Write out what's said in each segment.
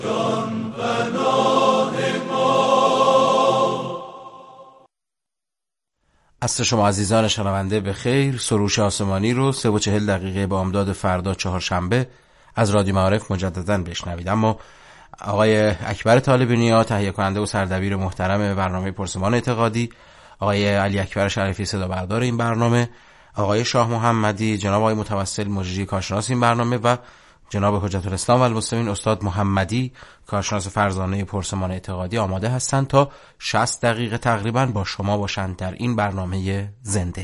عصر شما عزیزان شنونده به خیر. سروش آسمانی رو 3:40 دقیقه بامداد فردا چهارشنبه از رادیو معارف مجدداً بشنوید. اما آقای اکبر طالبی‌نیا تهیه کننده و سردبیر محترم برنامه پرسمان اعتقادی، آقای علی اکبر شریفی صدا بردار این برنامه، آقای شاه محمدی، جناب آقای متوسل مجری کارشناس این برنامه و جناب حجت الاسلام و المسلمین استاد محمدی کارشناس فرزانه پرسمان اعتقادی آماده هستند تا 60 دقیقه تقریبا با شما باشند در این برنامه زنده.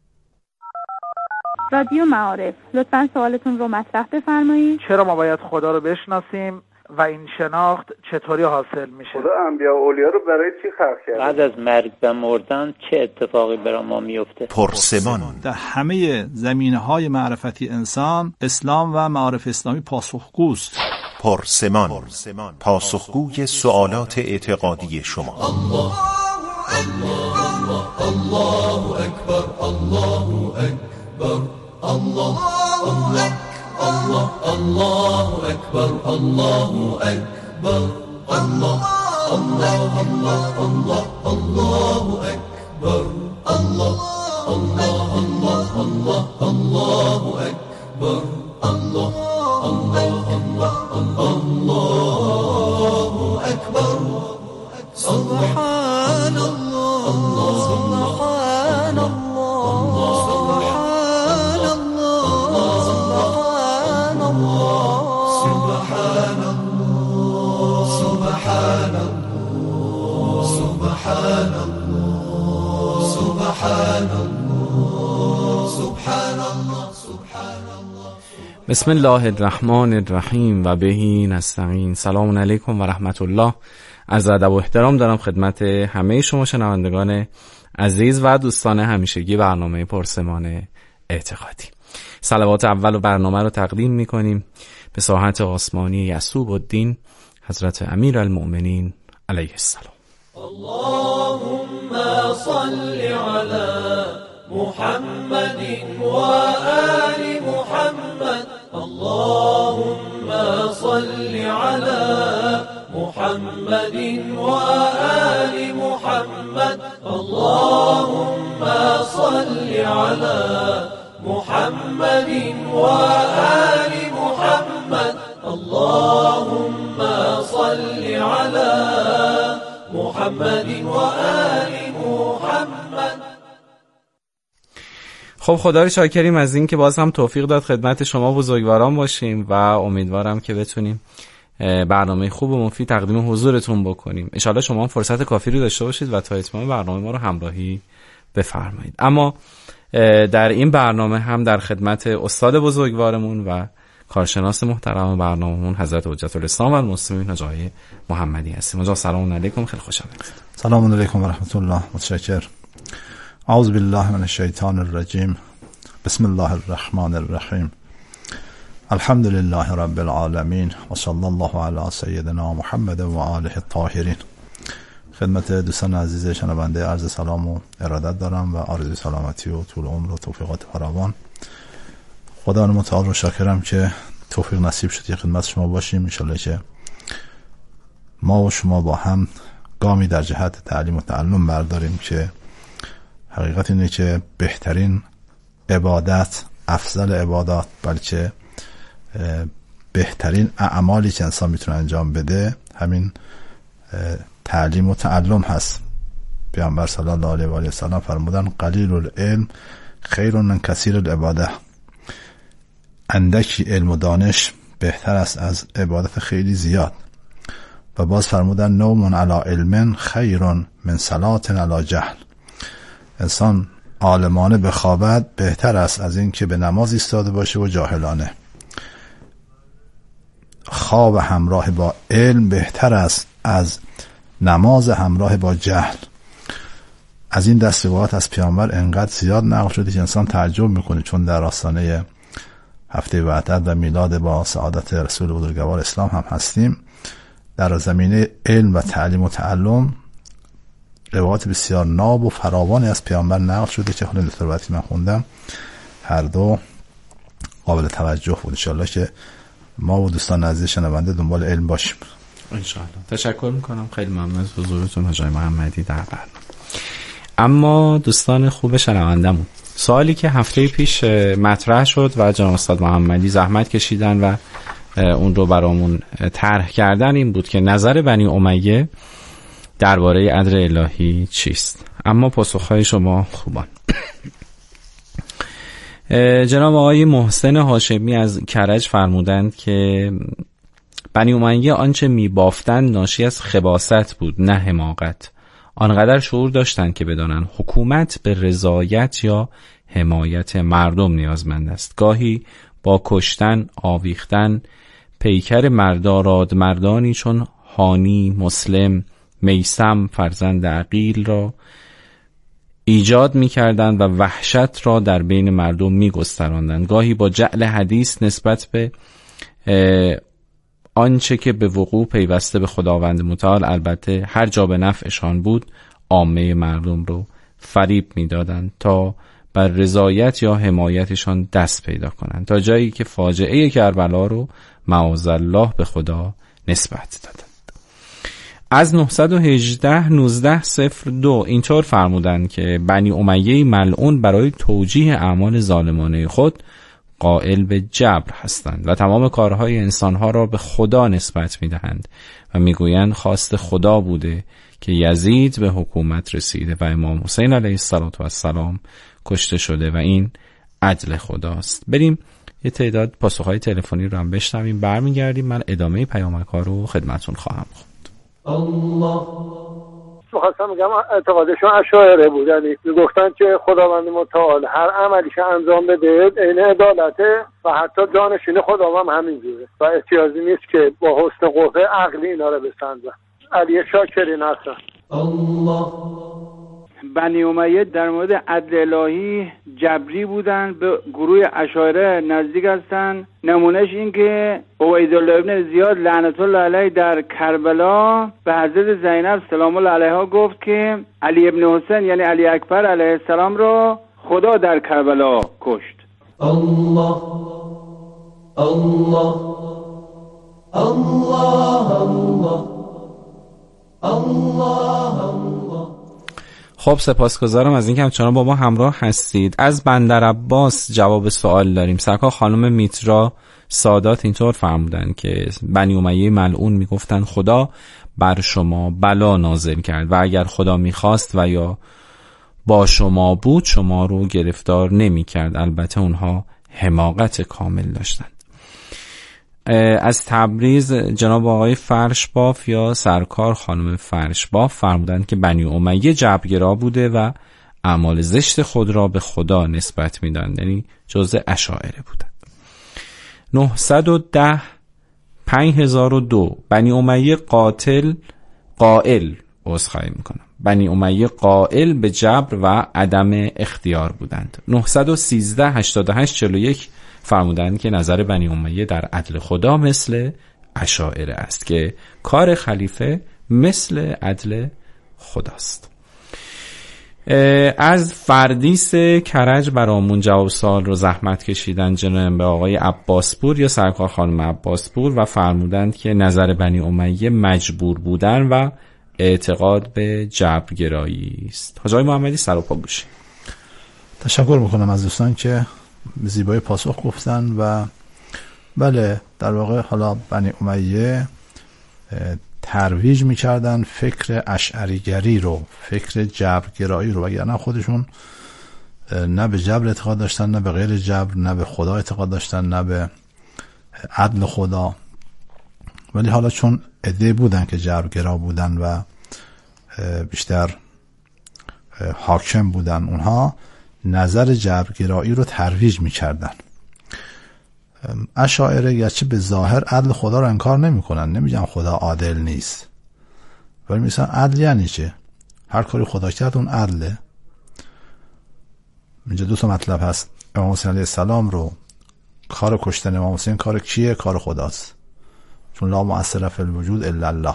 رادیو معارف، لطفاً سوالتون رو مطرح بفرمایید. چرا ما باید خدا رو بشناسیم و این شناخت چطوری حاصل میشه؟ خدا انبیا و اولیا رو برای چی خلق کرده؟ بعد از مرگ و مردن چه اتفاقی برای ما میفته؟ پرسمان. در همه زمینه‌های معرفتی انسان، اسلام و معارف اسلامی پاسخگوست. پرسمان، پاسخگوی سوالات اعتقادی شما. الله الله الله اکبر، الله اکبر، الله الله الله الله اکبر، الله اکبر، الله الله الله الله الله اکبر، الله الله الله الله الله اکبر، الله الله الله الله اکبر. سبحان الله، سبحان الله، سبحان الله، سبحان الله، سبحان الله، سبحان الله، سبحان الله، سبحان الله، سبحان الله، سبحان الله. بسم الله الرحمن الرحیم و بهی نستعین. سلام علیکم و رحمت الله. عرض ادب و احترام دارم خدمت همه شما شنوندگان عزیز و دوستان همیشگی برنامه پرسمان اعتقادی. صلوات اول و برنامه رو تقدیم میکنیم به ساحت آسمانی یعصوب الدین حضرت امیر المؤمنین علیه السلام. اللهم صل علی محمد و آل محمد. اللهم صل علی محمد و آل محمد. اللهم صل علی محمد و آل محمد. اللهم صل علی محمد و آل محمد. خب خدا رو شاکریم از این که باز هم توفیق داد خدمت شما بزرگواران باشیم و امیدوارم که بتونیم برنامه خوب و مفید تقدیم حضورتون بکنیم. انشالله شما هم فرصت کافی رو داشته باشید و تا اتمام برنامه ما رو همراهی بفرمایید. اما در این برنامه هم در خدمت استاد بزرگوارمون و کارشناس محترم برنامه‌مون حضرت حجت الاسلام و المسلمین آقای محمدی هستیم. آقا سلام علیکم، خیلی خوشحالم. سلام علیکم و رحمت الله. متشکرم. اعوذ بالله من الشیطان الرجیم. بسم الله الرحمن الرحیم. الحمد لله رب العالمین و صلی الله علی سیدنا محمد و آله الطاهرین. خدمت دوستان عزیز شنونده عرض سلام و ارادت دارم و آرزوی سلامتی و طول عمر و توفیقات فراوان. خدا متعال رو شاکرم که توفیق نصیب شد که خدمت شما باشیم. ان شاءالله که ما و شما با هم گامی در جهت تعلیم و تعلم برداریم که حقیقت اینه که بهترین عبادت، افضل عبادات، بلکه بهترین اعمالی که انسان میتونه انجام بده همین تعلیم و تعلم هست. پیامبر صلی الله علیه و آله و سلم فرمودن قلیل العلم خیر من کثیر العباده. اندکی علم و دانش بهتر است از عبادت خیلی زیاد. و باز فرمودن نوم علی علم خیر من صلات علی جهل. انسان عالمانه بخوابد بهتر است از این که به نماز ایستاده باشه و جاهلانه. خواب همراه با علم بهتر است از نماز همراه با جهل. از این دست عبارات از پیامبر انقدر زیاد نقل شده که انسان تعجب میکنه، چون در آستانه هفته وحدت و میلاد با سعادت رسول بزرگوار اسلام هم هستیم. در زمینه علم و تعلیم و تعلم روایات بسیار ناب و فراوانی از پیامبر نقل شده که حالا دکتر وقتی من خوندم هر دو قابل توجه بود. انشالله که ما و دوستان عزیز شنونده دنبال علم باشیم. انشاءالله. تشکر میکنم، خیلی ممنون از حضورتون حاج محمدی در برنامه. اما دوستان خوب شنوندمون، سوالی که هفته پیش مطرح شد و جناب استاد محمدی زحمت کشیدن و اون رو برامون طرح کردن این بود که نظر بنی امیه درباره عدل الهی چیست؟ اما پاسخهای شما خوبان. جناب آقای محسن هاشمی از کرج فرمودند که بنی امیه آنچه میبافتند ناشی از خباثت بود نه حماقت. آنقدر شعور داشتند که بدانند حکومت به رضایت یا حمایت مردم نیازمند است. گاهی با کشتن، آویختن پیکر مرداراد مردانی چون هانی، مسلم، میسم فرزند عقیل را ایجاد می‌کردند و وحشت را در بین مردم می‌گستراندند. گاهی با جعل حدیث نسبت به آنچه که به وقوع پیوسته به خداوند متعال، البته هر جا به نفعشان بود، عامه مردم رو فریب می‌دادند تا بر رضایت یا حمایتشان دست پیدا کنند، تا جایی که فاجعه کربلا رو معاذالله به خدا نسبت دادند. از 918-1902 اینطور فرمودند که بنی امیه ملعون برای توجیه اعمال ظالمانه خود قائل به جبر هستند و تمام کارهای انسانها را به خدا نسبت میدهند و میگویند خواست خدا بوده که یزید به حکومت رسیده و امام حسین علیه السلام کشته شده و این عدل خداست. بریم یه تعداد پاسخهای تلفنی رو هم بشنویم، برمیگردیم. من ادامه پیامک‌ها رو خدمتون خواهم خواند. الله خواستم میگم اعتقادشون اشاعره بود، یعنی میگفتن که خداوند متعال هر عملی که انجام بده عین عدالته و حتی جانشین خدا هم همینجوره و احتیاجی نیست که با حسن قوه عقلی اینا رو بسنجن. علی شاکری نصر. الله. بنی امیه در مورد عدل الهی جبری بودن، به گروه اشاعره نزدیک هستن. نمونهش این که عبیدالله ابن زیاد لعنت الله علیه در کربلا به حضرت زینب سلام الله علیها گفت که علی ابن حسین یعنی علی اکبر علیه السلام را خدا در کربلا کشت. الله الله الله الله الله. خب سپاسگزارم از اینکه همچنان با ما همراه هستید. از بندر عباس جواب سوال داریم. سرکار خانم میترا سادات اینطور فرمودن که بنی امیه ملعون میگفتن خدا بر شما بلا نازل کرد و اگر خدا میخواست و یا با شما بود شما رو گرفتار نمی کرد. البته اونها حماقت کامل داشتند. از تبریز جناب آقای فرشباف یا سرکار خانم فرشباف فرمودند که بنی امیه جبرگرا بوده و اعمال زشت خود را به خدا نسبت میدند، یعنی جزء اشاعره بودند. 910-5002 بنی امیه بنی امیه قائل به جبر و عدم اختیار بودند. 913-88-41 فرمودند که نظر بنی امیه در عدل خدا مثل اشاعره است که کار خلیفه مثل عدل خداست. از فردیس کرج برامون جواب سوال رو زحمت کشیدن جناب آقای عباسپور یا سرکار خانم عباسپور و فرمودند که نظر بنی امیه مجبور بودن و اعتقاد به جبرگرایی است. حاج آقای محمدی سر و پا گوشید. تشکر میکنم از دوستان که زیبای پاسخ گفتن و بله در واقع حالا بنی امیه ترویج میکردن فکر اشعریگری رو، فکر جبرگرایی رو، وگرنه خودشون نه به جبر اعتقاد داشتن، نه به غیر جبر، نه به خدا اعتقاد داشتن، نه به عدل خدا. ولی حالا چون عده بودن که جبرگرا بودن و بیشتر حاکم بودن، اونها نظر جبرگرایی رو ترویج میکردن. اشاعره گرچه به ظاهر عدل خدا رو انکار نمیکنن، نمیگن خدا عادل نیست، ولی مثلا عدل یعنی چه؟ هر کاری خدا کرد اون عدله. اینجا دو تا مطلب هست. امام حسین علیه السلام رو کار کشتن امام حسین کار کیه؟ کار خداست، چون لا مؤثر فی الوجود الا الله،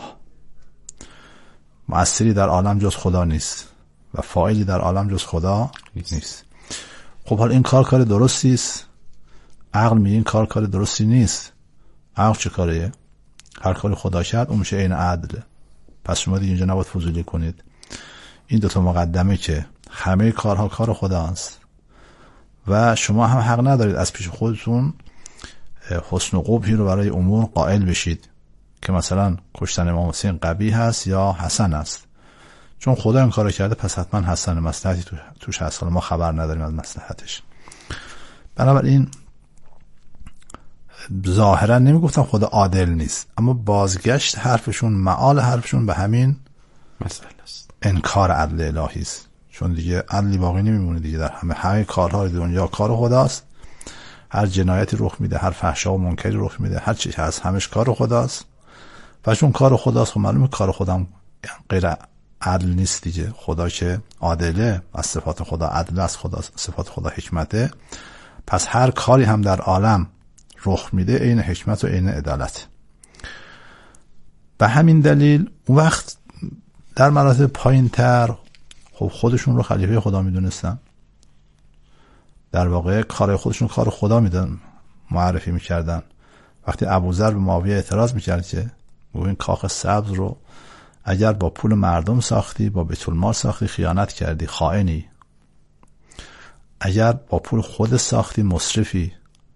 مؤثری در عالم جز خدا نیست و فاعلی در عالم جز خدا نیست. خب حالا این کار درستی است؟ عقل میگه این کار درستی نیست. عقل چه کاریه؟ هر کاری خدا کرد اون میشه عین عدل. پس شما دیگه اینجا نباید فضولی کنید. این دوتا مقدمه که همه کارها کار خداست و شما هم حق ندارید از پیش خودتون حسن و قبحی رو برای امور قائل بشید که مثلا کشتن امام حسین قبیح هست یا حسن است. چون خدا این کارو کرده پس حتما حسن، مصلحتی توش هست، ما خبر نداریم از مصلحتش. بنابراین ظاهرا نمیگفتم خدا عادل نیست، اما بازگشت حرفشون، معال حرفشون به همین مسئله است، انکار عدل الهی است. چون دیگه عدلی باقی نمیمونه دیگه، در همه کارهای دنیا کار خداست. هر جنایتی رخ میده، هر فحشا و منکری رخ میده، هر چیزی هست همش کار خداست. و چون کار خداست خب معلومه کار خودم غیر عدل نیست دیگه. خدا که عادله، از صفات خدا عدل است، خدا صفات خدا حکمته، پس هر کاری هم در عالم رخ میده عین حکمت و عین عدالت. به همین دلیل اون وقت در مراتب پایین تر خب خودشون رو خلیفه خدا میدونستن، در واقع کار خودشون کار خدا میدن معرفی میکردن. وقتی ابوذر به معاویه اعتراض میکرد که این کاخ سبز رو اگر با پول مردم ساختی، با بیت المال ساختی، خیانت کردی، خائنی. اگر با پول خود ساختی، مسرفی.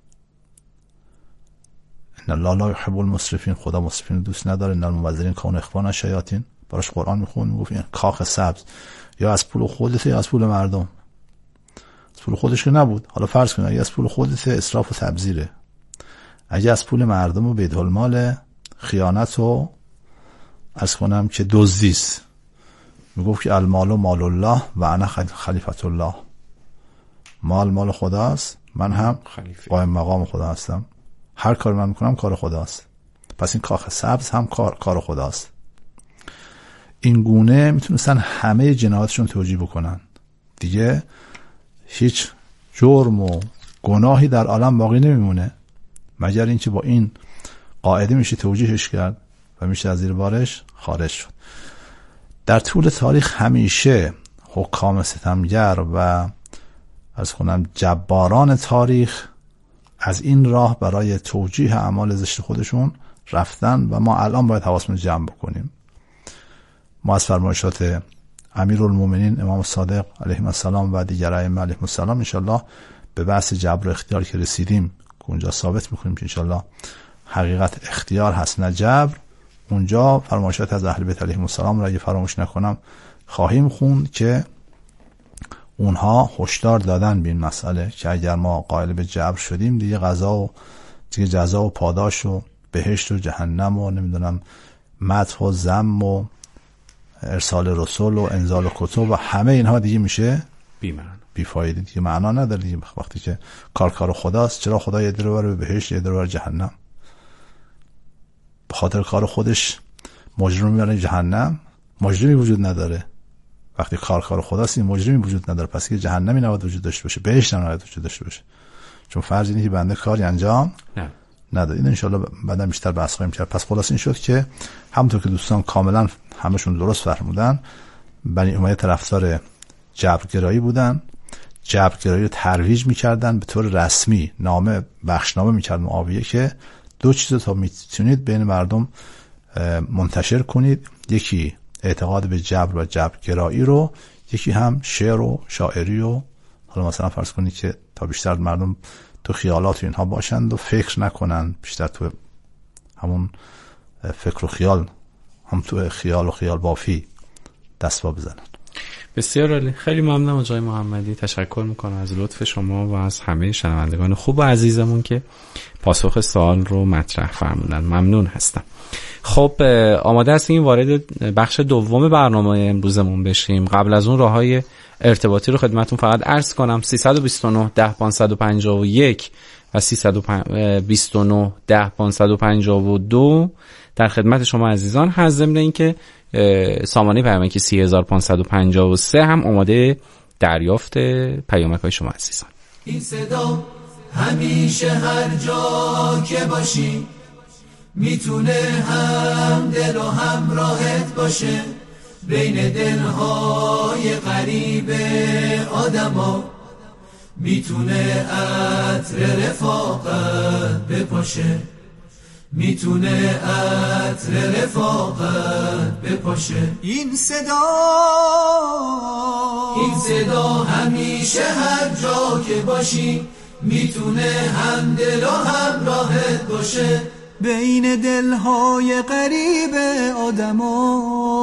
ان الله لا يحب المسرفین، خدا مسرفین دوست نداره. ان المبذرین کانوا اخوان الشیاطین. براش قرآن میخوند میگفت این کاخ سبز یا از پول خودت یا از پول مردم. از پول خودش که نبود، حالا فرض کن اگه از پول خودت اسراف و تبذیره، اگه از پول مردم و بیت المال خیانت و از کنم که دزدیست. میگفت که المال و مال الله و انا خلیفت الله. مال خداست، من هم قائم مقام خدا هستم. هر کار من میکنم کار خداست. پس این کاخ سبز هم کار خداست. این گونه میتونستن همه جنایاتشون توجیه بکنن. دیگه هیچ جرم و گناهی در عالم باقی نمیمونه مگر اینکه با این قاعده میشه توجیهش کرد و میشه از زیر بارش خارج شد. در طول تاریخ همیشه حکام ستمگر و از کنم جباران تاریخ از این راه برای توجیه اعمال زشت خودشون رفتن و ما الان باید حواسمون جمع بکنیم. ما از فرمایشات امیرالمومنین امام صادق علیه السلام و دیگر ائمه علیهم السلام انشالله به بحث جبر و اختیار که رسیدیم که اونجا ثابت میکنیم که انشالله حقیقت اختیار هست نه جبر، اونجا فرمایشات از اهل بیت علیهم السلام را اگه فراموش نکنم خواهیم خوند که اونها هشدار دادن به این مسئله که اگر ما قائل به جبر شدیم دیگه قضا و دیگه جزا و پاداش و بهشت و جهنم و نمیدونم مدح و ذم و ارسال رسول و انزال کتب و همه اینها دیگه میشه بیفایده، دیگه معنا نداره دیگه. وقتی که کار خداست، چرا خدا یه در بره به بهشت یه در بره جهنم؟ به خاطر کار خودش مجرم میبره جهنم؟ مجرمی وجود نداره. وقتی کار خداست این مجرمی وجود نداره، پس که جهنمی نباید وجود داشته باشه، بهشت هم نباید وجود داشته باشه، چون فرض اینه که بنده کاری انجام نداره. این انشالله بعدا بیشتر بحث خواهیم کرد. پس خلاص این شد که همونطور که دوستان کاملا همشون درست فرمودن، بنی امیه طرفدار جبرگرایی بودن، جبرگرایی رو ترویج میکردن، به طور رسمی بخشنامه میکرد معاویه که دو چیز تا میتونید بین مردم منتشر کنید، یکی اعتقاد به جبر و جبرگرایی رو، یکی هم شعر و شاعری و حالا مثلا فرض کنید که تا بیشتر مردم تو خیالات و اینها باشند و فکر نکنن، بیشتر تو همون فکر و خیال، هم تو خیال و خیال بافی دست با بزنن. بسیار عالی، خیلی ممنونم آقای محمدی، تشکر میکنم از لطف شما و از همه شنوندگان خوب و عزیزمون که پاسخ سوال رو مطرح فرمودن. ممنون هستم. خب آماده هستیم وارد بخش دوم برنامه امروزمون بشیم. قبل از اون راههای ارتباطی رو خدمتون فقط عرض کنم: 329 10 551 و 329 10 552 در خدمت شما عزیزان هست. ضمن اینکه سامانه پیامکی 3553 هم آماده دریافت پیامک‌های شما عزیزان. این صدا همیشه هر جا که باشی میتونه هم دل و هم راحت باشه، بین دلهای غریب آدما میتونه عطر رفاقت بپاشه. میتونه عطر رفاقت بپاشه. این صدا همیشه هر جا که باشی میتونه هم دل و همراهت باشه. بین دلهای غریب آدما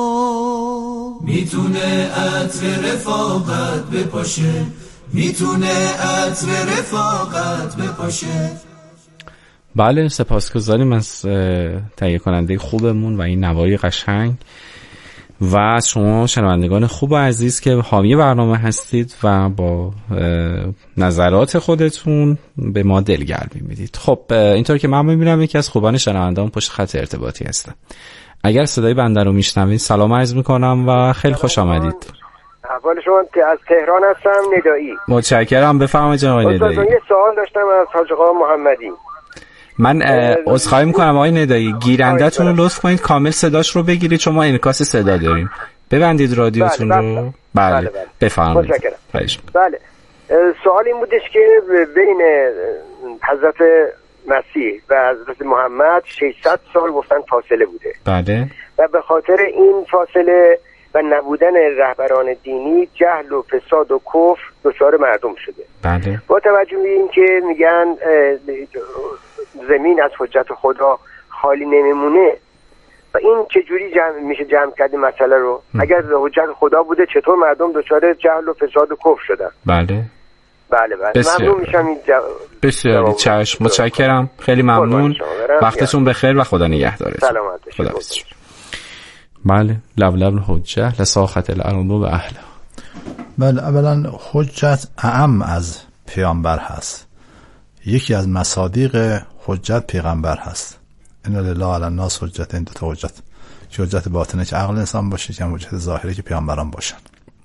میتونه عطر رفاقت بپاشه. میتونه عطر رفاقت بپاشه. بله، سپاسگزاریم از تهیه کننده خوبمون و این نوای قشنگ و از شما شنوندگان خوب و عزیز که حامی برنامه هستید و با نظرات خودتون به ما دلگرمی میدید. خب اینطور که من میبینم یکی از خوبان شنوندگان پشت خط ارتباطی هستن. اگر صدای بنده رو میشنوید سلام عرض میکنم و خیلی خوش آمدید. احوال شما؟ از تهران هستم، ندایی. متشکرم، بفرمایید جناب ندایی. یه سوال داشتم از حاج آقا محمدی. من عذرخواهی میکنم آقای ندایی، گیرنده‌تون رو لطف کنید کامل صداش رو بگیرید چون ما انعکاس صدا داریم. ببندید رادیوتون رو. بله بفرمایید. بله، سوال این بودش که بین حضرت مسیح و حضرت محمد 600 سال گفتن فاصله بوده. بله. و به خاطر این فاصله و نبودن رهبران دینی جهل و فساد و کفر دچار مردم شده. بله. با توجه به این که میگن زمین از حجت خدا خالی نمیمونه و این چجوری میشه جمع کردی مسئله رو؟ اگر حجت خدا بوده چطور مردم دچار جهل و فساد و کفر شدن؟ بله. بله. ممنون میشم این بسیاری چشم. متشکرم، خیلی ممنون. وقتتون بخیر و خدا نگهدارتون. سلامت باشید. بله، لبلب الحجه لساخت الارض و اهلها. بله، اولا حجت اعم از پیامبر هست. یکی از مصادیق حجت پیغمبر هست. ان لله علی الناس حجت، این دو تا حجت، که حجت باطنه که عقل انسان باشه، که حجت ظاهری که پیامبران باشن.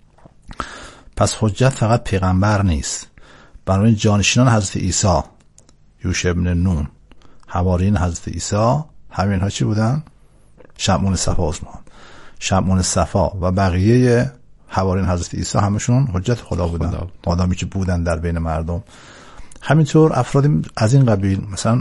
پس حجت فقط پیغمبر نیست. برای جانشینان حضرت عیسی، یوشع ابن نون، حوارین حضرت عیسی، همینها چی بودن؟ شمعون صفا، شمعون صفا و بقیه حوارین حضرت عیسی همشون حجت خدا بودن، آدمی که بودن در بین مردم. همینطور افرادی از این قبیل، مثلا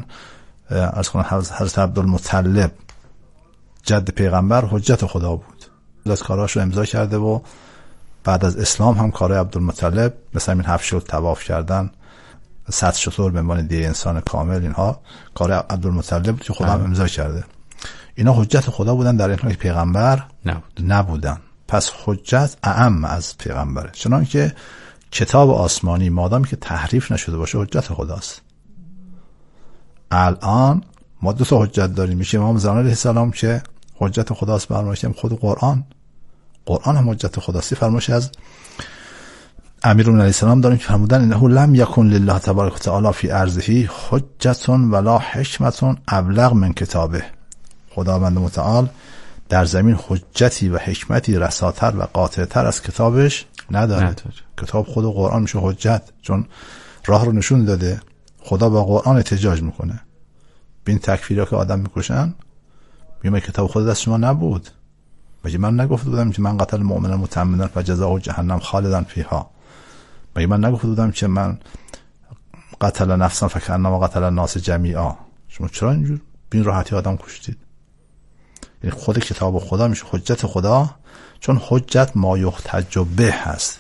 حضرت عبدالمطلب جد پیغمبر حجت خدا بود، از کارهاش رو امضا کرده و بعد از اسلام هم کارهای عبدالمطلب مثلا این 7 شد طواف کردن، 100 شطور به عنوان دیه انسان کامل، اینها کار عبدالمطلب بود که خدا هم امضا کرده. اینا حجت خدا بودن در این حال که پیغمبر نبودن. پس حجت اعم از پیغمبره، چنانکه کتاب آسمانی مادامی که تحریف نشده باشه حجت خداست. الان ما 2 تا حجت داریم، میشه امام زمان علیه السلام که حجت خداست بر ما، خود قرآن هم حجت خداست. فرمایش از امیرالمومنین علیه السلام داریم که فرمودن انه لم یکن لله تبارک و تعالی فی ارضه حجت ولا حکمت ابلغ من کتابه. خداوند متعال در زمین حجتی و حکمتی رساتر و قاطعتر از کتابش نداره. کتاب خود قرآن میشه حجت، چون راه رو نشون داده. خدا با قرآن احتجاج میکنه. بین تکفیرها که آدم میکشن میگه کتاب خود دست شما نبود. مگه من نگفته بودم که من قتل مؤمنا متعمدا فجزاؤه جهنم خالدا فیها؟ مگه من نگفته بودم که من قتل نفسا فکأنما قتل الناس جمیعا؟ شما چرا اینجور بین راحتی آدم کشتید؟ یعنی خود کتاب خدا میشه حجت خدا، چون حجت ما یحتج به هست،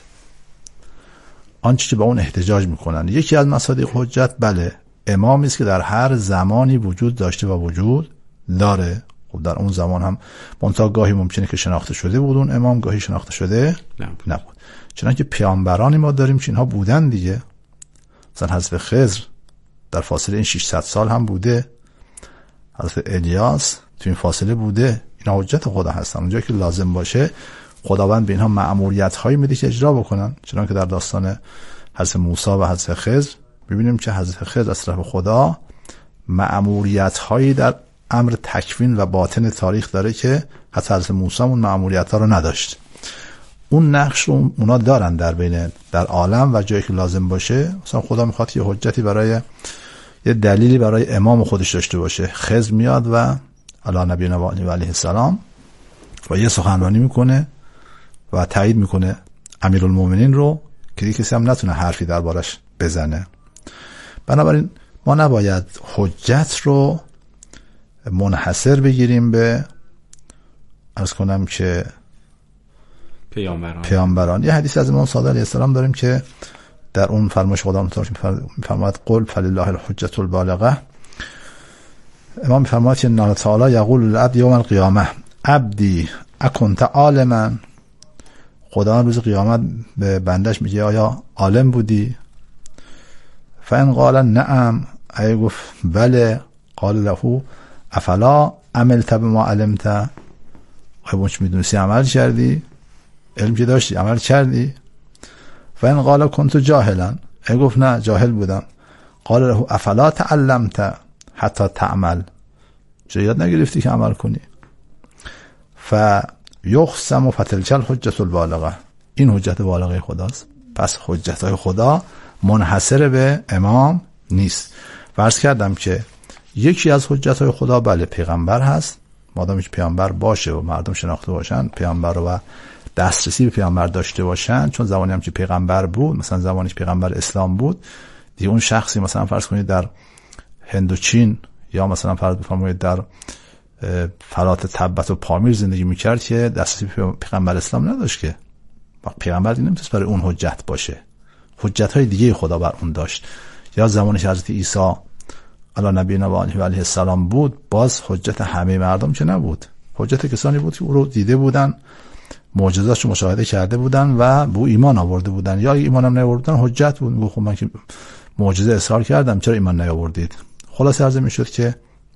آنچه که با اون احتجاج میکنن. یکی از مصادیق حجت بله امامی است که در هر زمانی وجود داشته و وجود داره. خب در اون زمان هم منتها گاهی ممکنه که شناخته شده بود اون امام، گاهی شناخته شده نبود. چنانکه پیامبرانی ما داریم که اینها بودن دیگه. مثلا حضرت خضر در فاصله این 600 سال هم بوده، حضرت الیاس تو این فاصله بوده. اینا حجت خدا هستن. اونجا که لازم باشه خداوند به اینها مأموریت هایی میده که اجرا بکنن. چنانکه در داستان حضرت موسی و حضرت خضر ببینیم که حضرت خضر از طرف خدا مأموریت هایی در امر تکوین و باطن تاریخ داره که حتی حضرت موسی اون مأموریت ها رو نداشت. اون نقش رو اونا دارن در عالم و جایی که لازم باشه. مثلا خدا میخواد یه حجتی برای یه دلیلی برای امام خودش داشته باشه. خضر میاد و علی نبینا و علیه السلام و یه سخنرانی میکنه و تایید میکنه امیرالمومنین رو که کسی هم نتونه حرفی دربارش بزنه. بنابراین ما نباید حجت رو منحصر بگیریم به عرض کنم که پیامبران. یه حدیث از امام صادق علیه السلام داریم که در اون فرمایش خدا متعال می‌فرماید قل فلله الحجة البالغه. امام می‌فرماید که الله تعالی یقول للعبد یوم القیامه عبدی اکنت عالما. خدا روز قیامت به بندش میگه آیا عالم بودی؟ فان قال نعم، اگه گفت بله، قال له افلا عملت بما علمت، اگه چه میدونستی عمل کردی، علم که داشتی عمل کردی؟ فان قال كنت جاهلا، اگه گفت نه جاهل بودم، قال له افلا تعلمت حتی تعمل، چه یاد نگرفتی که عمل کنی؟ فیقسم فتلک الحجة البالغه. این حجت بالغه خداست. پس حجتهای خدا منحصر به امام نیست. فرض کردم که یکی از حجتهای خدا بله پیغمبر هست، مادام که پیغمبر باشه و مردم شناخته باشن پیغمبر و دسترسی به پیغمبر داشته باشن، چون زمانی هم که پیغمبر بود، مثلا زمانی که پیغمبر اسلام بود دیگه اون شخصی مثلا فرض کنید در هند و چین یا مثلا فرض بفرمایید در فلات تبت و پامیر زندگی میکرد که دسترسی به پیغمبر اسلام نداشت، که پیغمبر دیگه نمیتونست برای اون حجت باشه. حجتهای دیگه خدا بر اون داشت. یا زمانی که حضرت عیسی علی نبینا و علیه السلام بود، باز حجت همه مردم که نبود، حجت کسانی بود که او رو دیده بودن، معجزاتش مشاهده کرده بودن و به ایمان آورده بودن، یا ایمان هم نیاوردن حجت بود. میگه خب من که معجزه اصرار کردم چرا ایمان نیاوردید؟ خلاص عرض میشد که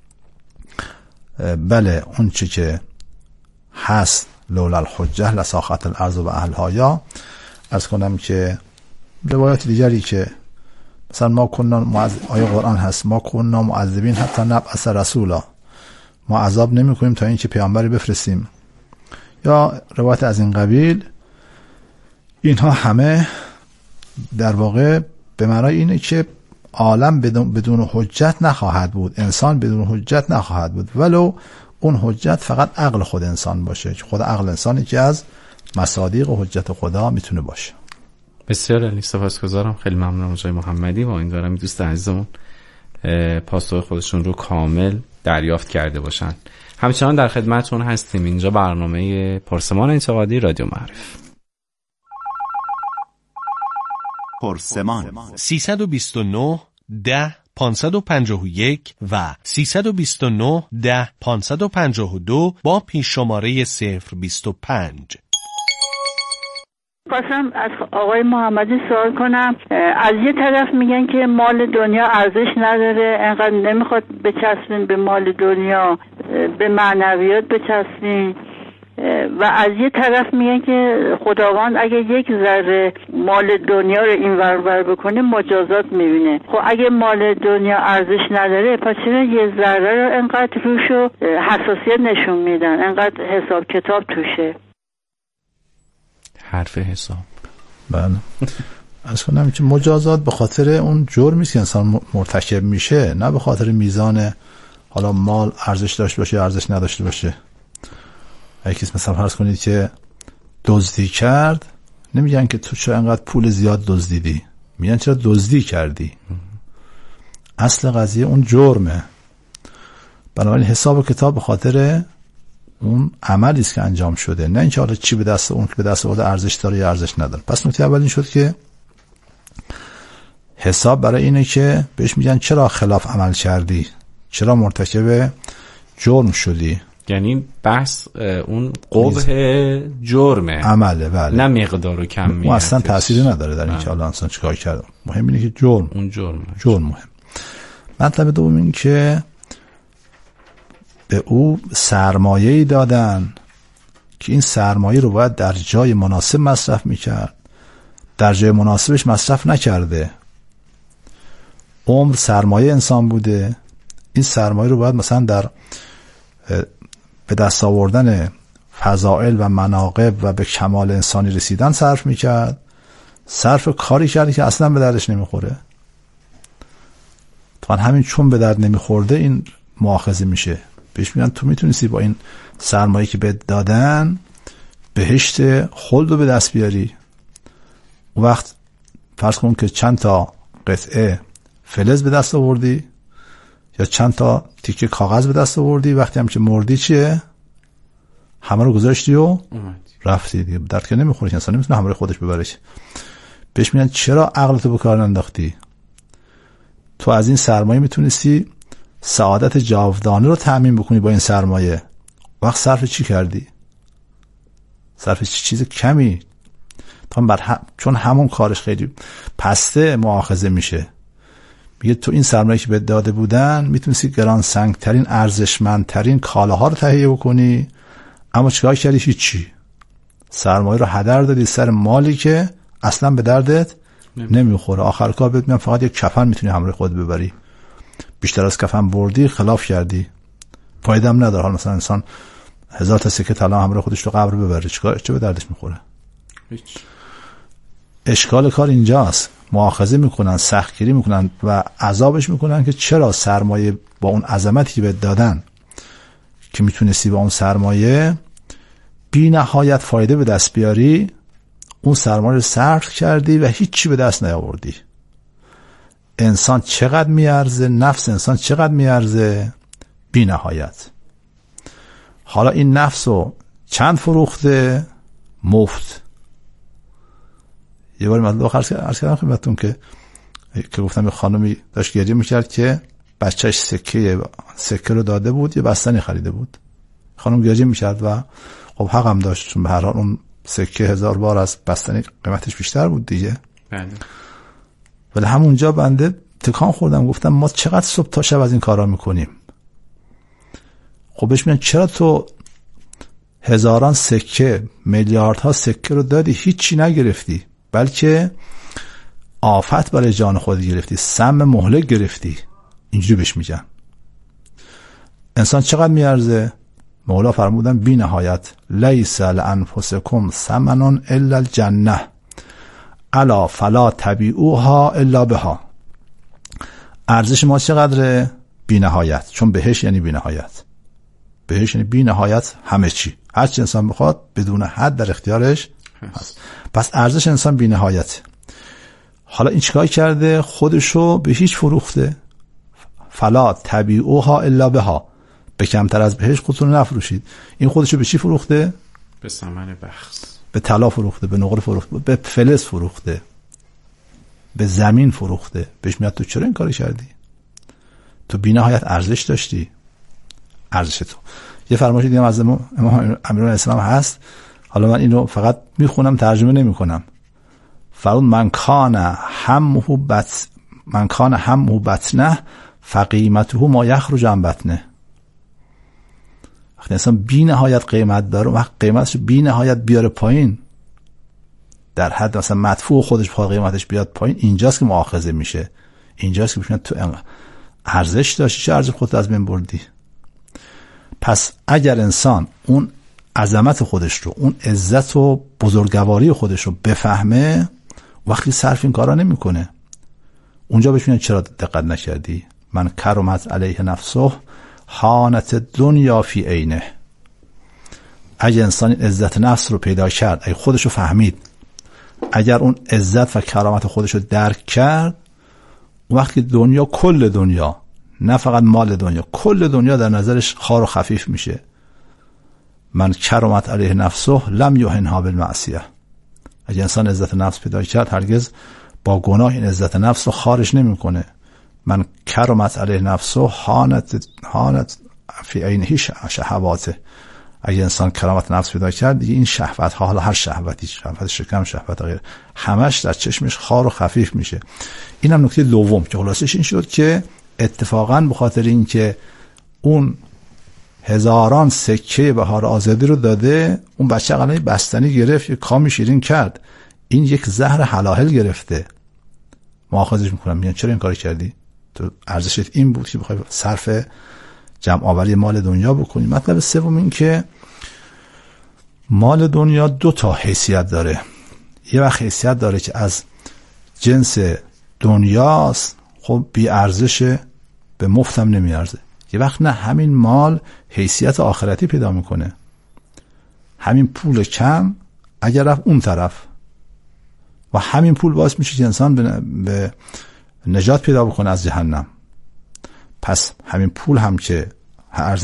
بله اون چی که هست لولا الحجه لساخت الارض و اهلها. یا عرض کنم که روایات دیگری که مثلا ما کننا آیه قرآن هست ما کننا معذبین حتی نبعث رسولا، ما عذاب نمی کنیم تا اینکه پیامبری بفرستیم، یا روایت از این قبیل. اینها همه در واقع به معنای اینه که عالم بدون حجت نخواهد بود، انسان بدون حجت نخواهد بود، ولو اون حجت فقط عقل خود انسان باشه، که خود عقل انسانی که از مصادیق و حجت خدا میتونه باشه. بسیار عالی، سپاسگزارم. خیلی ممنونم آقای محمدی و امیدوارم دوست عزیزمون پاسخ خودشون رو کامل دریافت کرده باشن. همچنان در خدمتتون هستیم. اینجا برنامه پرسمان انتقادی رادیو معارف. پرسمان 329 10 551 و 329 10 552 با پیش شماره 025. خواستم از آقای محمدی سوال کنم. از یه طرف میگن که مال دنیا ارزش نداره، انقدر نمیخواد بچسبین به مال دنیا، به معنویات بچسبین، و از یه طرف میگن که خداوند اگه یک ذره مال دنیا رو این ور ور بکنه مجازات میبینه. خب اگه مال دنیا ارزش نداره پس چرا یه ذره رو انقدر روشو حساسیت نشون میدن، انقدر حساب کتاب توشه؟ حرف حساب. بله. از کنم که مجازات به خاطر اون جرمی که انسان مرتکب میشه، نه به خاطر میزان حالا مال ارزش داشته باشه یا ارزش نداشته باشه. اگه کسی مثلا فرض کنید که دزدی کرد، نمیگن که تو چرا انقدر پول زیاد دزدیدی، میگن چرا دزدی کردی. اصل قضیه اون جرمه. بنابراین حساب و کتاب به خاطر اون عملی است که انجام شده، نه اینکه حالا چی به دست اون که به دست اون ارزش داره یا ارزش نداره. پس نکته اول این شد که حساب برای اینه که بهش میگن چرا خلاف عمل کردی، چرا مرتکب جرم شدی. یعنی بحث اون قبح جرمه، عمله. بله. نه مقدار و کمیت. اون اصلا تأثیری نداره در اینکه حالا انسان چیکار کرده. مهم اینه که اون جرم مهم. مطلب دوم این که به او سرمایه‌ای دادن که این سرمایه رو باید در جای مناسب مصرف میکرد، در جای مناسبش مصرف نکرده. عمر سرمایه انسان بوده، این سرمایه رو باید مثلا در به دست آوردن فضائل و مناقب و به کمال انسانی رسیدن صرف میکرد، صرف کاری کردی که اصلا به دردش نمیخوره. تو همین چون به درد نمیخورده این مؤاخذه میشه، بهش میگن تو میتونستی با این سرمایه که بهت دادن بهشت خلد رو به دست بیاری. اون وقت فرض کن که چند تا قطعه فلز به دست آوردی یا چند تا تیکه کاغذ به دست آوردی، وقتی هم که مردی چیه؟ همه رو گذاشتی و رفتی دیگه. درد که نمیخوره، انسان نمیتونه همه رو خودش ببره. بهش میگن چرا عقلتو به کار ننداختی؟ تو از این سرمایه میتونستی سعادت جاودانه رو تأمین بکنی با این سرمایه. وقت صرف چی کردی؟ صرف چیز کمی. چون همون کارش خیلی پسته مؤاخذه میشه. میگه تو این سرمایه که بهت داده بودن میتونستی گران سنگترین ارزشمندترین کالاها رو تهیه بکنی، اما چیکار کردی؟ هیچی. سرمایه رو هدر دادی سر مالی که اصلا به دردت نمیخوره. آخر کار بهت میگن فقط یک کفن میتونی همراه خود ببری. بیشتر از کفن بردی خلاف کردی، فایده هم نداره. حالا مثلا انسان 1000 تا سکه طلا همراه خودش تو قبر ببره، چه به دردش میخوره؟ هیچ. اشکال کار اینجاست. مؤاخذه میکنن، سختگیری میکنن و عذابش میکنن که چرا سرمایه با اون عظمتی که بهت دادن که میتونستی با اون سرمایه بی نهایت فایده به دست بیاری، اون سرمایه رو صرف کردی و هیچی به دست نیاوردی. انسان چقدر میارزه؟ نفس انسان چقدر میارزه؟ بی نهایت. حالا این نفس رو چند فروخته؟ مفت. یه بار مطلب عرض کردم خدمتتون که گفتم یه خانمی داشت گریه میکرد که بچهش سکه رو داده بود، یه بستنی خریده بود. خانم گریه میکرد و خب حق هم داشت، چون به هر حال اون سکه 1000 بار از بستنی قیمتش بیشتر بود دیگه. بله. ولی همونجا بنده تکان خوردم، گفتم ما چقدر صبح تا شب از این کارا میکنیم. خب بهش میگن چرا تو هزاران سکه، میلیاردها سکه رو دادی هیچی نگرفتی، بلکه آفت برای جان خود گرفتی، سم مهلک گرفتی. اینجوری بهش میگن. انسان چقدر میارزه؟ مولا فرمودن بی نهایت. لیس لانفسکم ثمن الا الجنه الا فلا تبیعوها الا بها. ارزش ما چقدره؟ بی نهایت. چون بهش یعنی بی نهایت. بهش یعنی بی نهایت همه چی، هر چی انسان بخواد بدون حد در اختیارش هست. پس ارزش انسان بی نهایت. حالا این چیکار کرده؟ خودشو به هیچ فروخته. فلا تبیعوها الا بها. به کمتر از بهش خودتون نفروشید. این خودشو به چی فروخته؟ به ثمن بخس. به طلا فروخته، به نقره فروخته، به فلز فروخته، به زمین فروخته. بهش میاد تو چرا این کاری کردی؟ تو بی نهایت ارزش داشتی. ارزش تو. یه فرمایش دیگه از امام امیرالاسلام هست، حالا من اینو فقط میخونم، ترجمه نمیکنم. فرمود من کان همه بطنه فقیمته ما یخرج عن بطنه. وقتی انسان بی نهایت قیمت داره، وقت قیمتش بی نهایت بیاره پایین، در حد مثلا مدفوع خودش بخواد قیمتش بیاد پایین، اینجاست که مؤاخذه میشه. اینجاست که میشن تو ارزش داشتی، چه ارزش خودت از بین بردی. پس اگر انسان اون عظمت خودش رو، اون عزت و بزرگواری خودش رو بفهمه، وقتی صرف این کارا نمیکنه. اونجا بهش میگن چرا دقت نکردی؟ من کرمت علیه نفسه حانت دنیا فی عینه. اگر انسان عزت نفس رو پیدا کرد، اگر خودش رو فهمید، اگر اون عزت و کرامت خودش رو درک کرد، وقتی دنیا، کل دنیا، نه فقط مال دنیا، کل دنیا در نظرش خار و خفیف میشه. من کرمت علیه نفسه لم یهنها بالمعصیه. اگر انسان عزت نفس پیدا کرد، هرگز با گناه این عزت نفس رو خارش نمیکنه. من کرمت علیه نفسه حانت فی عینه شهواته. اگر انسان کرامت نفس پیدا کرد، دیگه این شهوت ها، حالا هر شهوتی، شهوت شکم، شهوت غیر، همش در چشمش خار و خفیف میشه. اینم نکته دوم که خلاصش این شد که اتفاقاً به خاطر اینکه اون هزاران سکه بهار آزادی رو داده، اون بچه قلعه بستنی گرفت، یک کامی شیرین کرد، این یک زهر حلاحل گرفته. مؤاخذش میکنم، میگن چرا این کاری کردی؟ تو ارزشت این بود که بخوای صرف جمع آوری مال دنیا بکنی. مطلب سوم این که مال دنیا 2 تا حیثیت داره. یه وقت حیثیت داره که از جنس دنیاست، خب بی ارزشه، به مفتم نمی ارزه. یه وقت نه، همین مال حیثیت آخرتی پیدا میکنه. همین پول کم اگر رفت اون طرف، و همین پول باعث میشه که انسان به نجات پیدا بکنه از جهنم. پس همین پول هم که